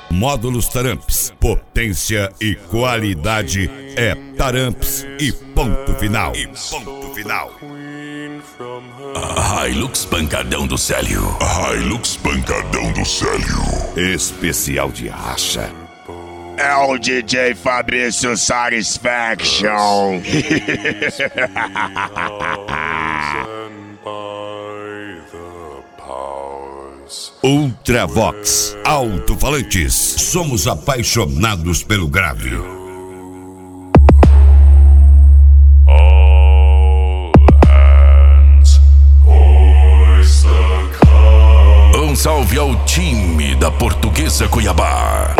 Módulos Taramps, potência e qualidade é Taramps e ponto final. Hilux Pancadão do Célio. Hilux Pancadão do Célio. Especial de racha. É o DJ Fabrício Satisfaction. Ultravox, alto-falantes. Somos apaixonados pelo grave. Um salve ao time da Portuguesa Cuiabá.